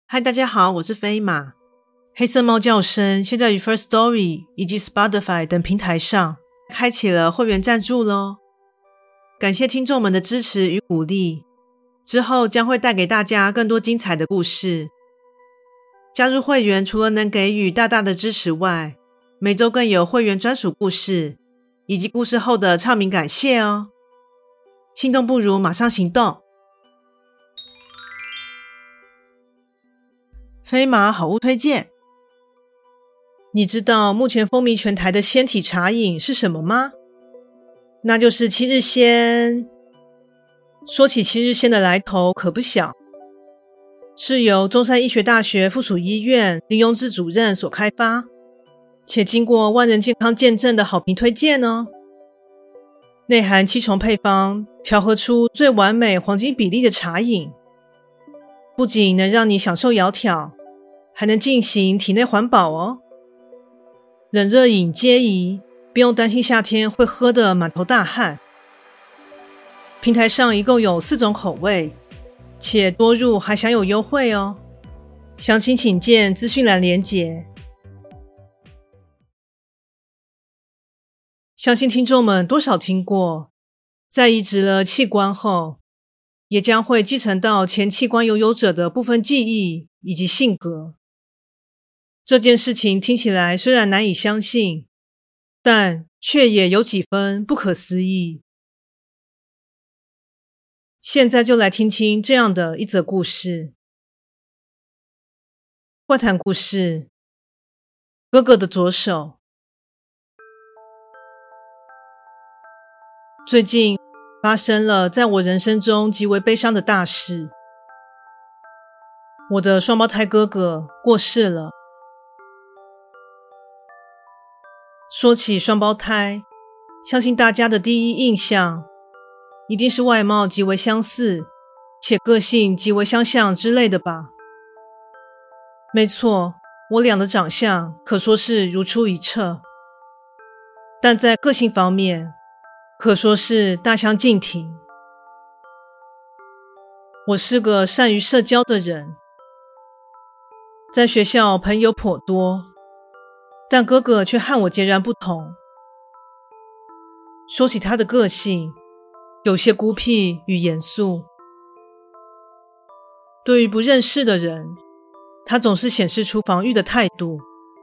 嗨，大家好，我是飞马。黑色猫叫声现在于 Firstory 以及 Spotify 等平台上开启了会员赞助咯，感谢听众们的支持与鼓励，之后将会带给大家更多精彩的故事。加入会员除了能给予大大的支持外，每周更有会员专属故事以及故事后的唱名感谢哦。心动不如马上行动。飞马好物推荐，你知道目前风靡全台的鲜体茶饮是什么吗？那就是七日鲜。说起七日鲜的来头可不小，是由中山医学大学附属医院林庸志主任所开发，且经过万人健康见证的好评推荐哦。内含7重配方，调和出最完美黄金比例的茶饮，不仅能让你享受窈窕，还能进行体内环保哦。冷热饮皆宜，不用担心夏天会喝得满头大汗。平台上一共有4种口味，且多入还享有优惠哦。详情请见资讯栏连结。相信听众们多少听过，在移植了器官后，也将会继承到前器官拥有者的部分记忆以及性格。这件事情听起来虽然难以相信，但却也有几分不可思议。现在就来听听这样的一则故事。怪谈故事：哥哥的左手。最近发生了在我人生中极为悲伤的大事。我的双胞胎哥哥过世了。说起双胞胎，相信大家的第一印象一定是外貌极为相似，且个性极为相像之类的吧。没错，我俩的长相可说是如出一辙，但在个性方面可说是大相径庭。我是个善于社交的人，在学校朋友颇多，但哥哥却和我截然不同。说起他的个性，有些孤僻与严肃。对于不认识的人，他总是显示出防御的态度。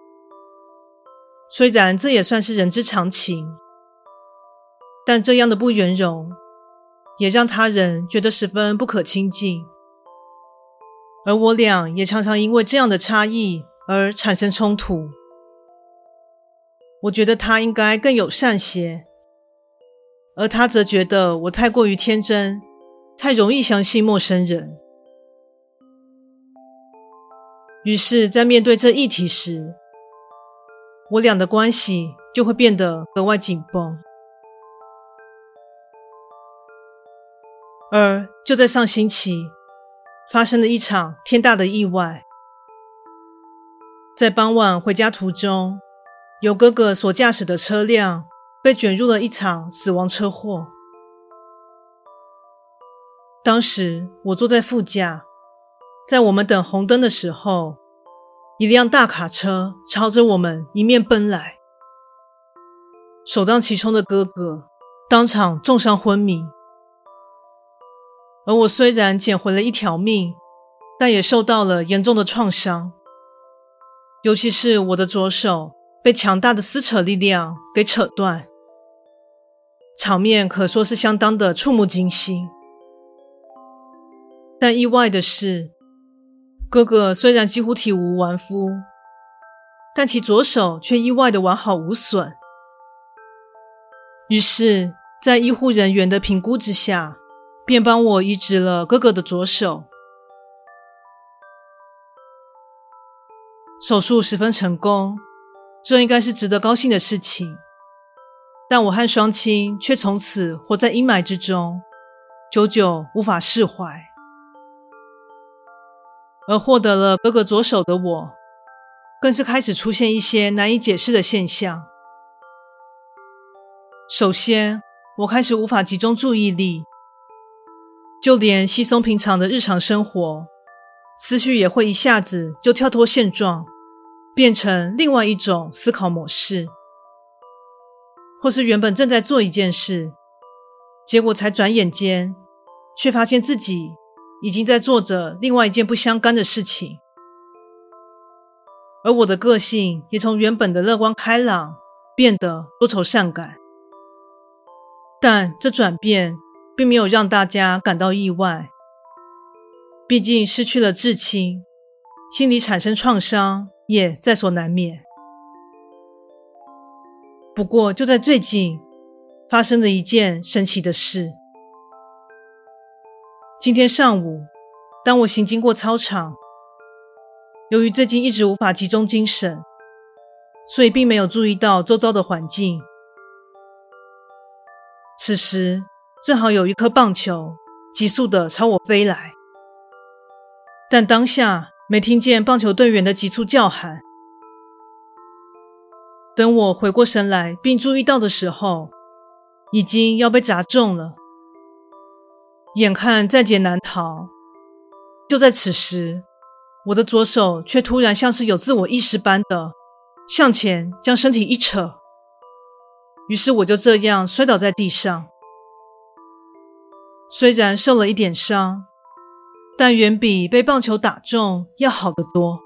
虽然这也算是人之常情，但这样的不圆融也让他人觉得十分不可亲近。而我俩也常常因为这样的差异而产生冲突。我觉得他应该更友善些，而他则觉得我太过于天真，太容易相信陌生人。于是在面对这议题时，我俩的关系就会变得格外紧绷。而就在上星期，发生了一场天大的意外。在傍晚回家途中，由哥哥所驾驶的车辆被卷入了一场死亡车祸。当时我坐在副驾，在我们等红灯的时候，一辆大卡车朝着我们迎面奔来。首当其冲的哥哥当场重伤昏迷，而我虽然捡回了一条命，但也受到了严重的创伤。尤其是我的左手被强大的撕扯力量给扯断，场面可说是相当的触目惊心。但意外的是，哥哥虽然几乎体无完肤，但其左手却意外的完好无损。于是在医护人员的评估之下，便帮我移植了哥哥的左手。手术十分成功，这应该是值得高兴的事情。但我和双亲却从此活在阴霾之中，久久无法释怀。而获得了哥哥左手的我，更是开始出现一些难以解释的现象。首先，我开始无法集中注意力，就连稀松平常的日常生活思绪也会一下子就跳脱现状，变成另外一种思考模式，或是原本正在做一件事，结果才转眼间却发现自己已经在做着另外一件不相干的事情。而我的个性也从原本的乐观开朗变得多愁善感，但这转变并没有让大家感到意外，毕竟失去了至亲，心里产生创伤也在所难免。不过就在最近发生了一件神奇的事。今天上午，当我行经过操场，由于最近一直无法集中精神，所以并没有注意到周遭的环境。此时正好有一颗棒球急速地朝我飞来，但当下没听见棒球队员的急促叫喊。等我回过神来并注意到的时候，已经要被砸中了。眼看在劫难逃，就在此时，我的左手却突然像是有自我意识般的向前将身体一扯，于是我就这样摔倒在地上。虽然受了一点伤，但远比被棒球打中要好得多。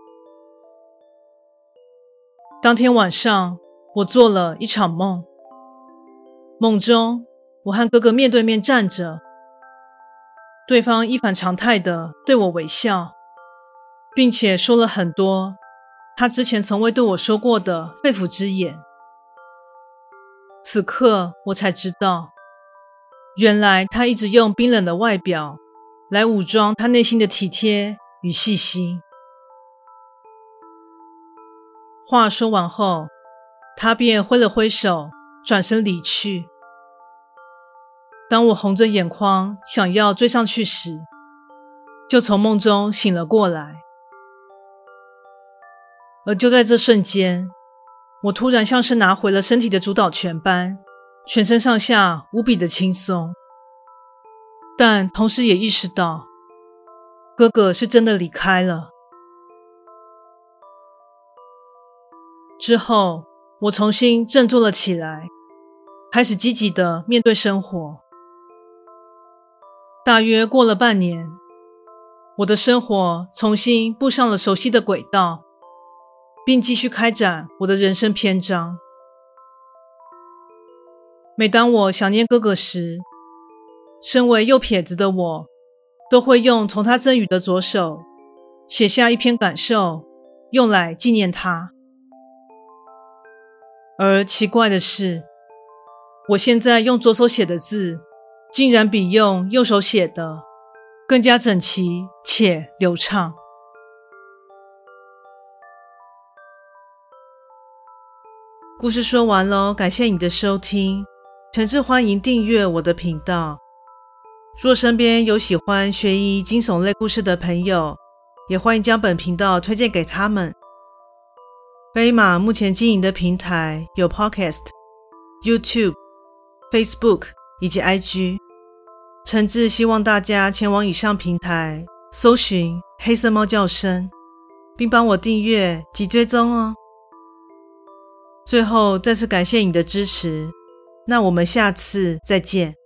当天晚上，我做了一场梦。梦中，我和哥哥面对面站着，对方一反常态地对我微笑，并且说了很多他之前从未对我说过的肺腑之言。此刻我才知道，原来他一直用冰冷的外表来武装他内心的体贴与细心。话说完后，他便挥了挥手，转身离去。当我红着眼眶想要追上去时，就从梦中醒了过来。而就在这瞬间，我突然像是拿回了身体的主导权般，全身上下无比的轻松。但同时也意识到，哥哥是真的离开了。之后，我重新振作了起来，开始积极地面对生活。大约过了半年，我的生活重新步上了熟悉的轨道，并继续开展我的人生篇章。每当我想念哥哥时，身为右撇子的我，都会用从他赠予的左手写下一篇感受，用来纪念他。而奇怪的是，我现在用左手写的字，竟然比用右手写的更加整齐且流畅。故事说完咯，感谢你的收听，诚挚欢迎订阅我的频道。若身边有喜欢悬疑惊悚类故事的朋友，也欢迎将本频道推荐给他们。飞马目前经营的平台有 Podcast、YouTube、Facebook 以及 IG， 诚挚希望大家前往以上平台搜寻黑色猫叫声，并帮我订阅及追踪哦。最后再次感谢你的支持，那我们下次再见。